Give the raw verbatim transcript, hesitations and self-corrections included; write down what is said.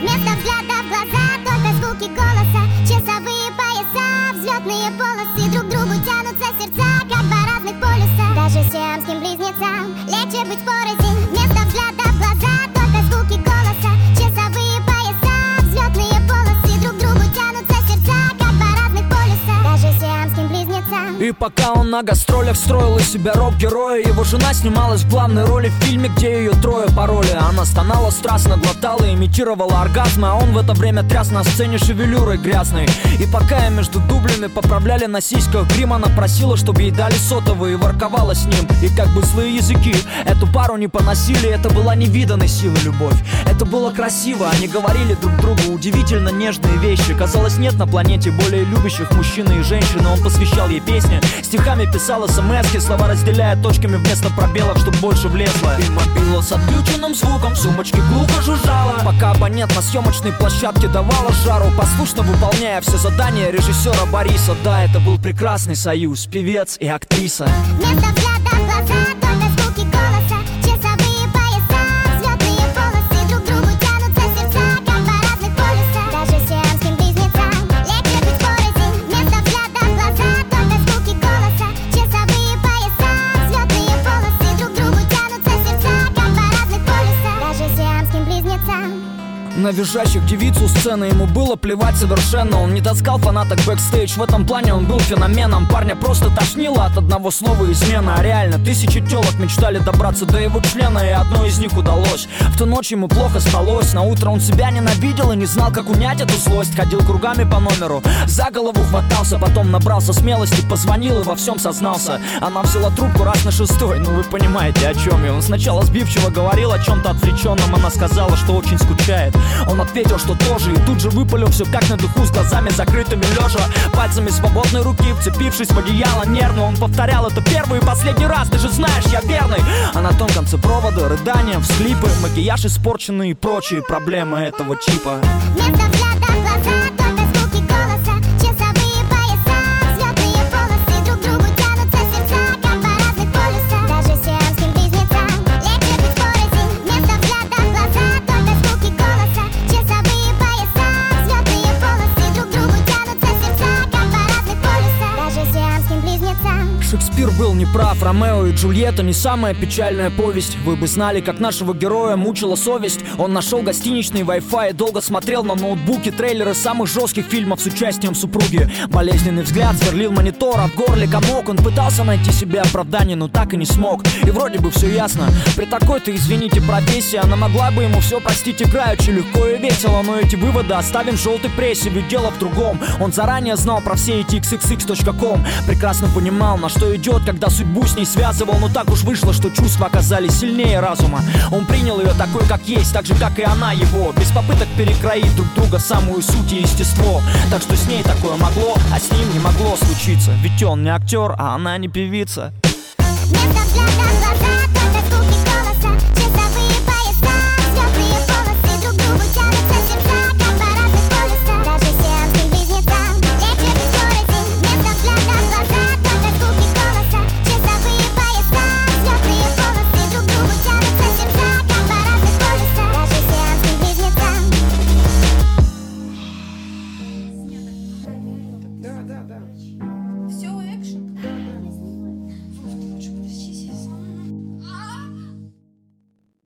Вместо взгляда в глаза только звуки голоса, часовые пояса, взлетные полосы. Друг к другу тянутся сердца, как два разных полюса. Даже сиамским близнецам легче быть порознь. Вместо взгляда в глаза только звуки голоса, часовые пояса, взлетные полосы. Друг к другу тянутся сердца, как два разных полюса. Даже сиамским близнецам. И пока он на гастролях строил из себя рок-героя, его жена снималась в главной роли в фильме, где ее трое пароли. Она стонала страстно, глотала, имитировала оргазмы, а он в это время тряс на сцене шевелюрой грязной. И пока я между дублями поправляли на сиськах грим, она просила, чтобы ей дали сотовый, и ворковала с ним. И как бы злые языки эту пару не поносили, это была невиданной силы любовь. Это было красиво, они говорили друг другу удивительно нежные вещи. Казалось, нет на планете более любящих мужчины и женщины. Он посвящал ей песни, стихами писал смс-ки, слова разделяя точками вместо пробелов, чтоб больше влезло. И мобила с отключенным звуком в сумочке глухо жужжала, пока абонент на съемочной площадке давала жару, послушно выполняя все задания режиссера Бориса. Да, это был прекрасный союз, певец и актриса. Вместо взгляда в глаза только звуки голоса, часовые пояса, взлетные полосы. Друг к другу тянутся сердца, как два разных полюса. Даже сиамским близнецам легче быть порознь. Вместо взгляда в глаза только звуки голоса, часовые пояса, взлетные полосы. Друг к другу тянутся сердца, как два разных полюса. Даже сиамским близнецам. На визжащих девиц у сцены ему было плевать совершенно. Он не таскал фанаток бэкстейдж, в этом плане он был феноменом. Парня просто тошнило от одного слова измена. А реально, тысячи телок мечтали добраться до его члена, и одной из них удалось. В ту ночь ему плохо спалось, на утро он себя ненавидел и не знал, как унять эту злость. Ходил кругами по номеру, за голову хватался, потом набрался смелости, позвонил и во всем сознался. Она взяла трубку раз на шестой, ну вы понимаете, о чем я. Он сначала сбивчиво говорил о чем-то отвлеченном, она сказала, что очень скучает. Он ответил, что тоже, и тут же выпалил все как на духу, с глазами закрытыми лежа, пальцами свободной руки вцепившись в одеяло нервно. Он повторял: это первый и последний раз, ты же знаешь, я верный. А на том конце провода рыдания, всхлипы, макияж испорченный и прочие проблемы этого чипа. Вместо взгляда в глаза только звуки голоса, часовые пояса, взлетные полосы. Друг к другу тянутся сердца, как два разных полюса. Даже сиамским близнецам легче быть порознь. Вместо взгляда в глаза только звуки голоса, часовые пояса, взлетные полосы. Друг к другу тянутся сердца, как два разных полюса. Даже сиамским близнецам. Шекспир был неправ, Ромео и Джульетта не самая печальная повесть. Вы бы знали, как нашего героя мучила совесть. Он нашел гостиничный Wi-Fi и долго смотрел на ноутбуке трейлеры самых жестких фильмов с участием супруги. Болезненный взгляд сверлил монитор, а в горле комок. Он пытался найти себе оправдание, но так и не смог. И вроде бы все ясно, при такой-то, извините, профессии она могла бы ему все простить играючи, легко и весело. Но эти выводы оставим в желтой прессе, ведь дело в другом. Он заранее знал про все эти икс икс икс точка ком, прекрасно понимал, на что идет, когда судьбу с ней связывал. Но так уж вышло, что чувства оказались сильнее разума. Он принял ее такой, как есть, так же, как и она его, без попыток перекроить друг друга самую суть и естество. Так что с ней такое могло, а с ним не могло случиться. Ведь он не актер, а она не певица. Вместо взгляда в глаза